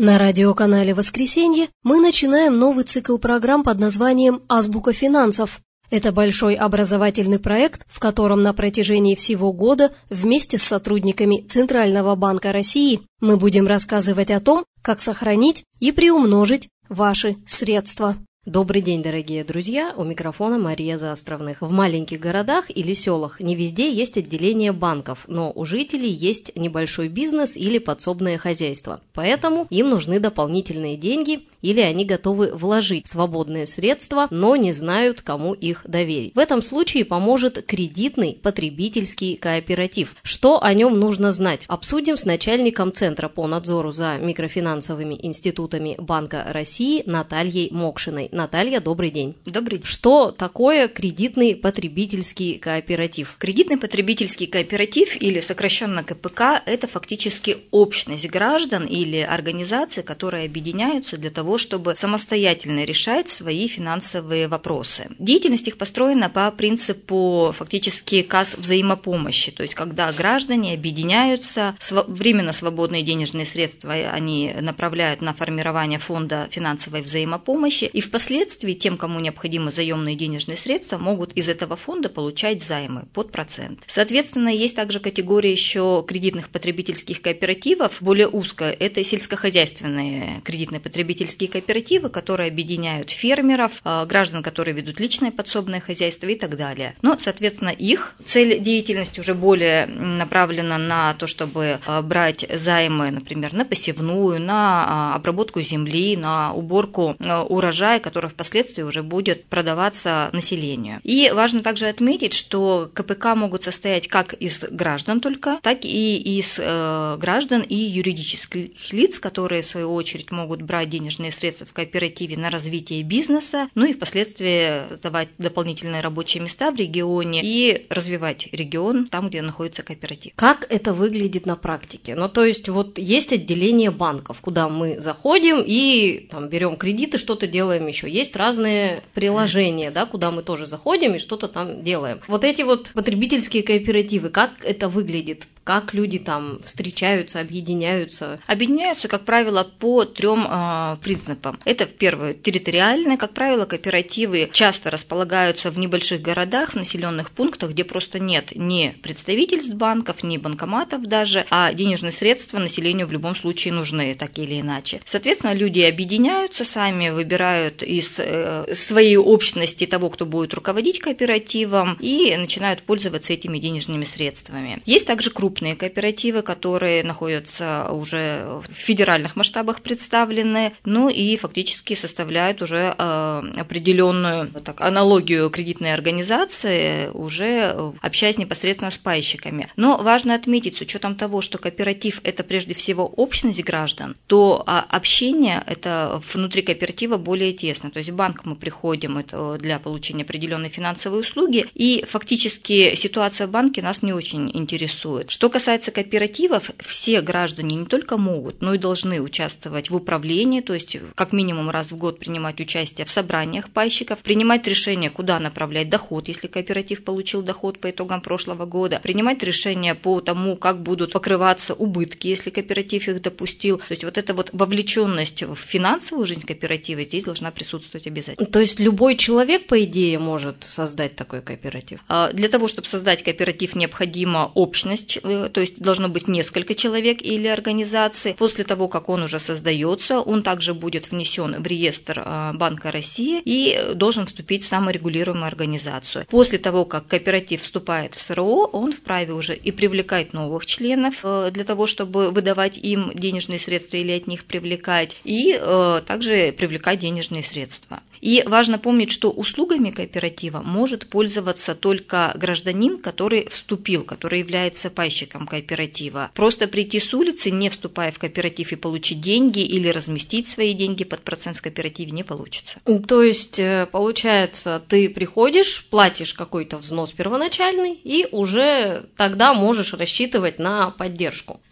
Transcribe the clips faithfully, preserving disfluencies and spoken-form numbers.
На радиоканале «Воскресенье» мы начинаем новый цикл программ под названием «Азбука финансов». Это большой образовательный проект, в котором на протяжении всего года вместе с сотрудниками Центрального банка России мы будем рассказывать о том, как сохранить и приумножить ваши средства. Добрый день, дорогие друзья! У микрофона Мария Заостровных. В маленьких городах или селах не везде есть отделение банков, но у жителей есть небольшой бизнес или подсобное хозяйство. Поэтому им нужны дополнительные деньги или они готовы вложить свободные средства, но не знают, кому их доверить. В этом случае поможет кредитный потребительский кооператив. Что о нем нужно знать? Обсудим с начальником Центра по надзору за микрофинансовыми институтами Банка России Натальей Мокшиной. Наталья, добрый день. Добрый день. Что такое кредитный потребительский кооператив? Кредитный потребительский кооператив, или сокращенно ка пэ ка, это фактически общность граждан или организаций, которые объединяются для того, чтобы самостоятельно решать свои финансовые вопросы. Деятельность их построена по принципу фактически касс взаимопомощи, то есть когда граждане объединяются, временно свободные денежные средства они направляют на формирование фонда финансовой взаимопомощи, и в Впоследствии тем, кому необходимы заемные денежные средства, могут из этого фонда получать займы под процент. Соответственно, есть также категория еще кредитных потребительских кооперативов, более узкая. Это сельскохозяйственные кредитные потребительские кооперативы, которые объединяют фермеров, граждан, которые ведут личное подсобное хозяйство и так далее. Но, соответственно, их цель деятельности уже более направлена на то, чтобы брать займы, например, на посевную, на обработку земли, на уборку урожая, которая впоследствии уже будет продаваться населению. И важно также отметить, что ка пэ ка могут состоять как из граждан только, так и из э, граждан и юридических лиц, которые в свою очередь могут брать денежные средства в кооперативе на развитие бизнеса, ну и впоследствии создавать дополнительные рабочие места в регионе и развивать регион там, где находится кооператив. Как это выглядит на практике? Ну, то есть вот есть отделение банков, куда мы заходим и там берем кредиты, что-то делаем еще. Есть разные приложения, да, куда мы тоже заходим и что-то там делаем. Вот эти вот потребительские кооперативы, как это выглядит? Как люди там встречаются, объединяются? Объединяются, как правило, по трем э, принципам. Это, в первую, территориальные. Как правило, кооперативы часто располагаются в небольших городах, в населенных пунктах, где просто нет ни представительств банков, ни банкоматов даже, а денежные средства населению в любом случае нужны, так или иначе. Соответственно, люди объединяются сами, выбирают из э, своей общности того, кто будет руководить кооперативом, и начинают пользоваться этими денежными средствами. Есть также крупные крупные кооперативы, которые находятся уже в федеральных масштабах представлены, ну и фактически составляют уже э, определенную вот так, аналогию кредитной организации, уже общаясь непосредственно с пайщиками. Но важно отметить, с учетом того, что кооператив – это прежде всего общность граждан, то общение – это внутри кооператива более тесно. То есть в банк мы приходим это для получения определенной финансовой услуги, и фактически ситуация в банке нас не очень интересует. Что касается кооперативов, все граждане не только могут, но и должны участвовать в управлении, то есть как минимум раз в год принимать участие в собраниях пайщиков, принимать решение, куда направлять доход, если кооператив получил доход по итогам прошлого года, принимать решение по тому, как будут покрываться убытки, если кооператив их допустил. То есть вот эта вот вовлеченность в финансовую жизнь кооператива здесь должна присутствовать обязательно. То есть любой человек, по идее, может создать такой кооператив? Для того, чтобы создать кооператив, необходима общность, то есть должно быть несколько человек или организаций. После того, как он уже создается, он также будет внесен в реестр Банка России и должен вступить в саморегулируемую организацию. После того, как кооператив вступает в эс эр о, он вправе уже и привлекать новых членов для того, чтобы выдавать им денежные средства или от них привлекать, и также привлекать денежные средства. И важно помнить, что услугами кооператива может пользоваться только гражданин, который вступил, который является пайщиком кооператива. Просто прийти с улицы, не вступая в кооператив, и получить деньги или разместить свои деньги под процент в кооперативе не получится. То есть, получается, ты приходишь, платишь какой-то взнос первоначальный, и уже тогда можешь рассчитывать на поддержку. Как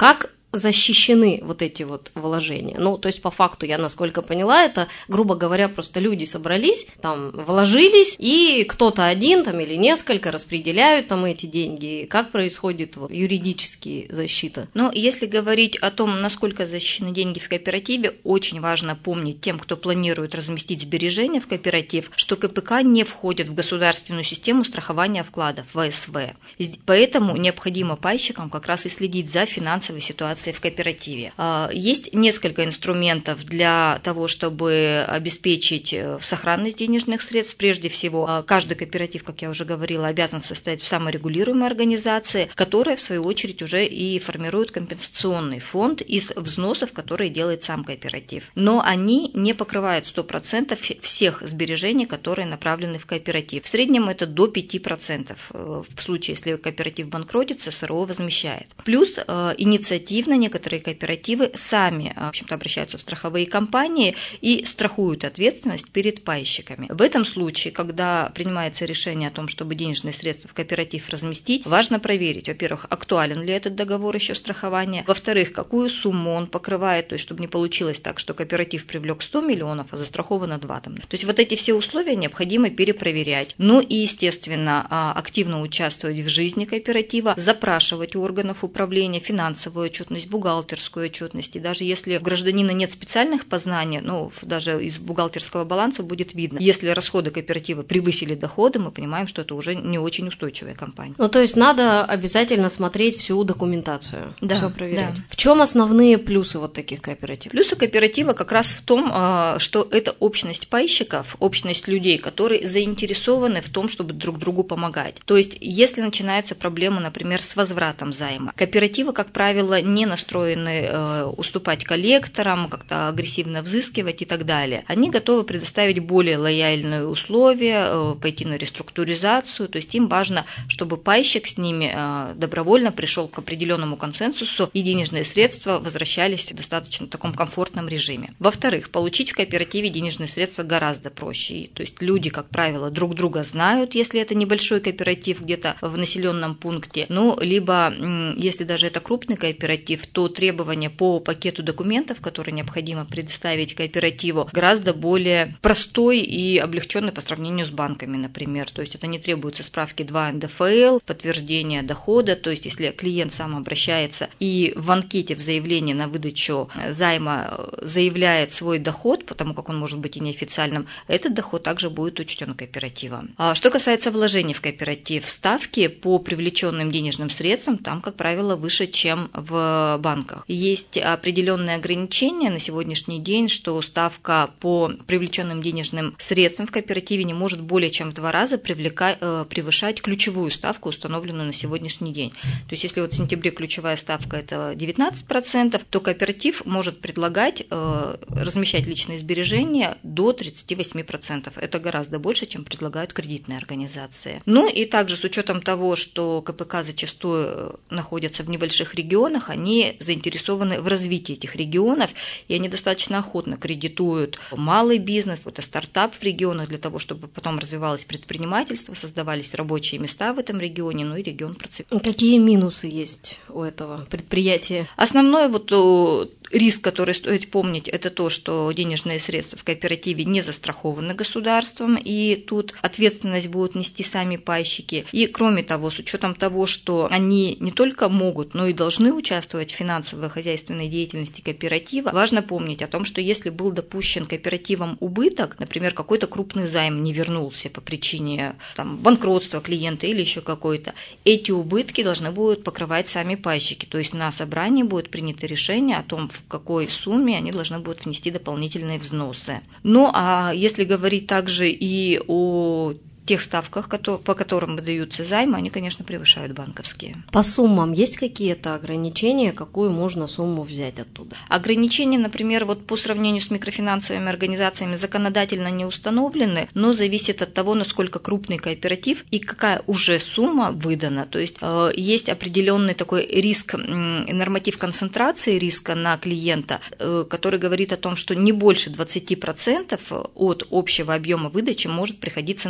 защищены вот эти вот вложения? Ну, то есть, по факту, я насколько поняла, это, грубо говоря, просто люди собрались, там, вложились, и кто-то один там или несколько распределяют там эти деньги. Как происходит вот, юридически защита? Ну, если говорить о том, насколько защищены деньги в кооперативе, очень важно помнить тем, кто планирует разместить сбережения в кооператив, что КПК не входит в государственную систему страхования вкладов, вэ эс вэ. Поэтому необходимо пайщикам как раз и следить за финансовой ситуацией в кооперативе. Есть несколько инструментов для того, чтобы обеспечить сохранность денежных средств. Прежде всего, каждый кооператив, как я уже говорила, обязан состоять в саморегулируемой организации, которая, в свою очередь, уже и формирует компенсационный фонд из взносов, которые делает сам кооператив. Но они не покрывают сто процентов всех сбережений, которые направлены в кооператив. В среднем это до пяти процентов. В случае, если кооператив банкротится, эс эр о возмещает. Плюс инициативно некоторые кооперативы сами, в общем-то, обращаются в страховые компании и страхуют ответственность перед пайщиками. В этом случае, когда принимается решение о том, чтобы денежные средства в кооператив разместить, важно проверить, во-первых, актуален ли этот договор еще страхования, во-вторых, какую сумму он покрывает, то есть чтобы не получилось так, что кооператив привлек сто миллионов, а застраховано два. Там. То есть вот эти все условия необходимо перепроверять. Ну и, естественно, активно участвовать в жизни кооператива, запрашивать у органов управления финансовую отчетность, бухгалтерскую отчетность. И даже если у гражданина нет специальных познаний, ну, даже из бухгалтерского баланса будет видно, если расходы кооператива превысили доходы, мы понимаем, что это уже не очень устойчивая компания. Ну, то есть надо обязательно смотреть всю документацию, да, все проверять. Да. В чем основные плюсы вот таких кооперативов? Плюсы кооператива как раз в том, что это общность пайщиков, общность людей, которые заинтересованы в том, чтобы друг другу помогать. То есть, если начинаются проблемы, например, с возвратом займа, кооперативы, как правило, не настроены уступать коллекторам, как-то агрессивно взыскивать и так далее. Они готовы предоставить более лояльные условия, пойти на реструктуризацию, то есть им важно, чтобы пайщик с ними добровольно пришел к определенному консенсусу и денежные средства возвращались в достаточно таком комфортном режиме. Во-вторых, получить в кооперативе денежные средства гораздо проще. То есть люди, как правило, друг друга знают, если это небольшой кооператив где-то в населенном пункте. Ну, либо, если даже это крупный кооператив, то требования по пакету документов, которые необходимо предоставить кооперативу, гораздо более простой и облегченный по сравнению с банками, например. То есть это не требуется справки два эн дэ эф эл, подтверждение дохода. То есть если клиент сам обращается и в анкете в заявлении на выдачу займа заявляет свой доход, потому как он может быть и неофициальным, этот доход также будет учтен кооперативом. А что касается вложений в кооператив, ставки по привлеченным денежным средствам там, как правило, выше, чем в банках. Есть определенные ограничения на сегодняшний день, что ставка по привлеченным денежным средствам в кооперативе не может более чем в два раза привлекать, превышать ключевую ставку, установленную на сегодняшний день. То есть если вот в сентябре ключевая ставка это девятнадцать процентов, то кооператив может предлагать э, размещать личные сбережения до тридцать восемь процентов. Это гораздо больше, чем предлагают кредитные организации. Ну и также с учетом того, что ка пэ ка зачастую находятся в небольших регионах, они заинтересованы в развитии этих регионов, и они достаточно охотно кредитуют малый бизнес, это стартап в регионах для того, чтобы потом развивалось предпринимательство, создавались рабочие места в этом регионе, ну и регион процветал. Какие минусы есть у этого предприятия? Основной вот риск, который стоит помнить, это то, что денежные средства в кооперативе не застрахованы государством, и тут ответственность будут нести сами пайщики. И кроме того, с учетом того, что они не только могут, но и должны участвовать в финансово-хозяйственной деятельности кооператива, важно помнить о том, что если был допущен кооперативом убыток, например, какой-то крупный займ не вернулся по причине там, банкротства клиента или еще какой-то, эти убытки должны будут покрывать сами пайщики. То есть на собрании будет принято решение о том, в какой сумме они должны будут внести дополнительные взносы. Ну а если говорить также и о тех ставках, по которым выдаются займы, они, конечно, превышают банковские. По суммам есть какие-то ограничения, какую можно сумму взять оттуда? Ограничения, например, вот по сравнению с микрофинансовыми организациями законодательно не установлены, но зависит от того, насколько крупный кооператив и какая уже сумма выдана. То есть э, есть определенный такой риск, э, норматив концентрации риска на клиента, э, который говорит о том, что не больше двадцать процентов от общего объема выдачи может приходиться на одного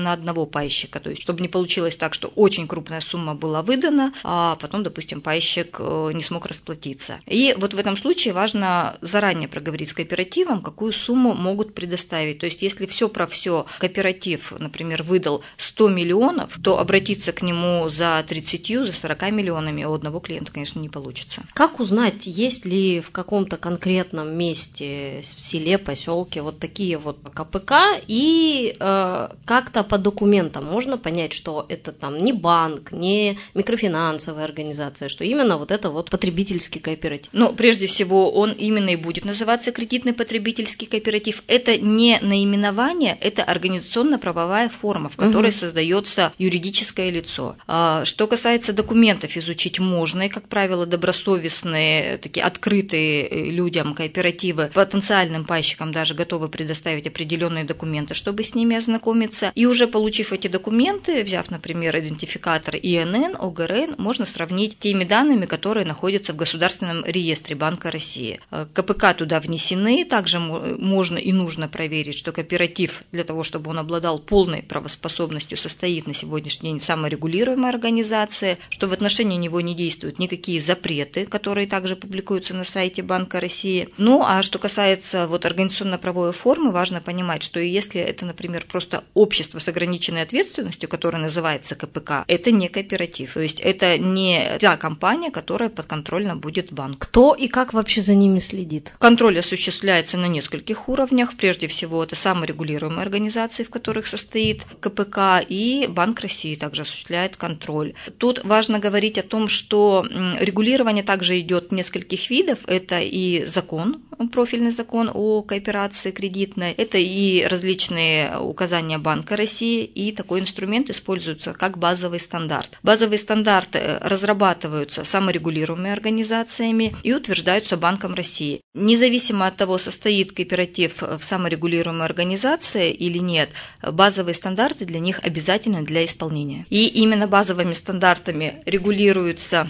пайщика. То есть, чтобы не получилось так, что очень крупная сумма была выдана, а потом, допустим, пайщик не смог расплатиться. И вот в этом случае важно заранее проговорить с кооперативом, какую сумму могут предоставить. То есть, если все про все кооператив, например, выдал сто миллионов, то обратиться к нему за тридцатью, за сорока миллионами у одного клиента, конечно, не получится. Как узнать, есть ли в каком-то конкретном месте, в селе, поселке вот такие вот КПК, и э, как-то по документам можно понять, что это там не банк, не микрофинансовая организация, что именно вот это вот потребительский кооператив? Ну, прежде всего, он именно и будет называться кредитный потребительский кооператив. Это не наименование, это организационно-правовая форма, в которой угу. создается юридическое лицо. Что касается документов, изучить можно, и, как правило, добросовестные, такие открытые людям кооперативы, потенциальным пайщикам даже готовы предоставить определенные документы, чтобы с ними ознакомиться. И уже получив эти документы, взяв, например, идентификатор И Н Н, О Г Р Н, можно сравнить теми данными, которые находятся в Государственном реестре Банка России. КПК туда внесены, также можно и нужно проверить, что кооператив для того, чтобы он обладал полной правоспособностью, состоит на сегодняшний день в саморегулируемой организации, что в отношении него не действуют никакие запреты, которые также публикуются на сайте Банка России. Ну, а что касается вот организационно-правовой формы, важно понимать, что если это, например, просто общество с ограниченной ответственностью, которое называется КПК, это не кооператив, то есть это не та компания, которая подконтрольна будет банку. Кто и как вообще за ними следит? Контроль осуществляется на нескольких уровнях. Прежде всего, это саморегулируемые организации, в которых состоит КПК, и Банк России также осуществляет контроль. Тут важно говорить о том, что регулирование также идет нескольких видов. Это и закон, профильный закон о кооперации кредитной, это и различные указания Банка России, и такой инструмент используется как базовый стандарт. Базовые стандарты разрабатываются саморегулируемыми организациями и утверждаются Банком России. Независимо от того, состоит кооператив в саморегулируемой организации или нет, базовые стандарты для них обязательны для исполнения. И именно базовыми стандартами регулируется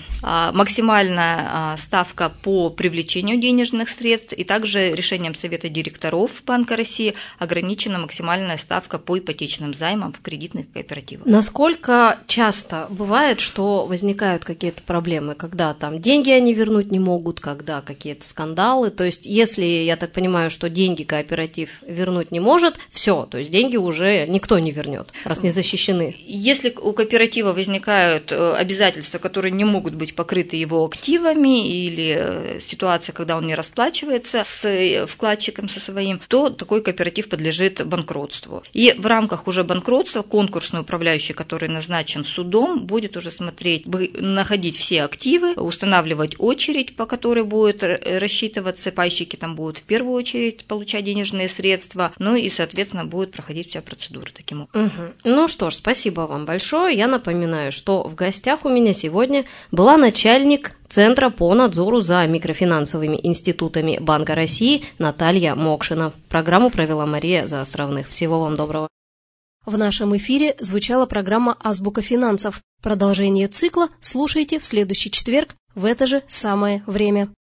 максимальная ставка по привлечению денежных средств, и также решением Совета директоров Банка России ограничена максимальная ставка по ипотечным займам в кредитных кооперативах. Насколько часто бывает, что возникают какие-то проблемы, когда там деньги они вернуть не могут, когда какие-то скандалы? То есть, если, я так понимаю, что деньги кооператив вернуть не может, все, то есть деньги уже никто не вернет, раз не защищены. Если у кооператива возникают обязательства, которые не могут быть покрыты его активами, или ситуация, когда он не расплачивается с вкладчиком со своим, то такой кооператив подлежит банкротству. И в рамках уже банкротства конкурсный управляющий, который назначен судом, будет уже смотреть, находить все активы, устанавливать очередь, по которой будет рассчитываться, пайщики там будут в первую очередь получать денежные средства, ну и, соответственно, будет проходить вся процедура таким образом. Угу. Ну что ж, спасибо вам большое. Я напоминаю, что в гостях у меня сегодня была начальник Центра по надзору за микрофинансовыми институтами Банка России Наталья Мокшина. Программу провела Мария Заостровных. Всего вам доброго. В нашем эфире звучала программа «Азбука финансов». Продолжение цикла слушайте в следующий четверг в это же самое время.